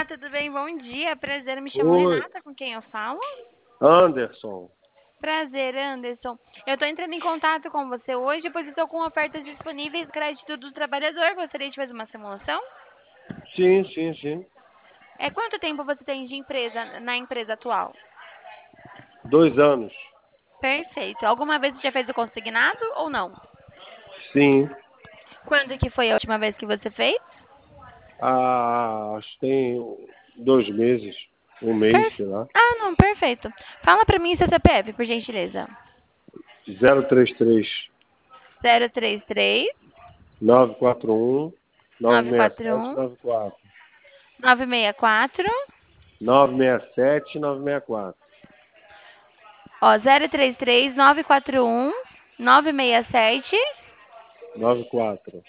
Olá, tudo bem? Bom dia. Prazer, me chamo Oi, Renata, com quem eu falo? Anderson. Prazer, Anderson. Eu estou entrando em contato com você hoje, pois estou com ofertas disponíveis, crédito do trabalhador. Gostaria de fazer uma simulação? Sim, sim, sim. Quanto tempo você tem de empresa na empresa atual? 2 anos. Perfeito. Alguma vez você já fez o consignado ou não? Sim. Quando que foi a última vez que você fez? Acho que tem 2 meses, um mês, sei lá. Ah, não, perfeito. Fala para mim seu CPF, por gentileza. 033 033 941 941 967 964. 947 964. Ó, 033 941 967. 94.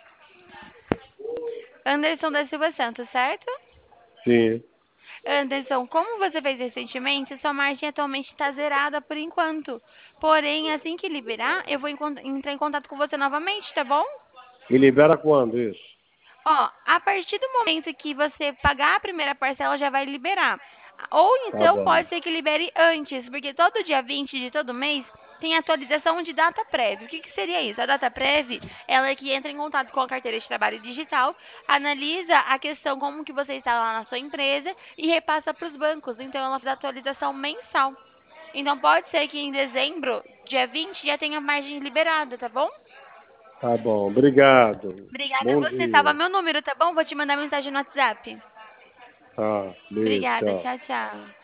Anderson da Silva Santos, certo? Sim. Anderson, como você fez recentemente, sua margem atualmente está zerada por enquanto. Porém, assim que liberar, eu vou entrar em contato com você novamente, tá bom? E libera quando isso? Ó, a partir do momento que você pagar a primeira parcela, já vai liberar. Ou Tá então bom. pode ser que libere antes, porque todo dia 20 de todo mês tem atualização de data prévia. O que que seria isso? A data prévia, ela é que entra em contato com a carteira de trabalho digital, analisa a questão como que você está lá na sua empresa e repassa para os bancos. Então ela faz atualização mensal. Então pode ser que em dezembro, dia 20, já tenha margem liberada, tá bom? Tá bom. Obrigado. Obrigada a Bom você. Salva dia. meu número, tá bom? Vou te mandar mensagem no WhatsApp. Tá. Beijo. Obrigada. Tchau. Tchau, tchau.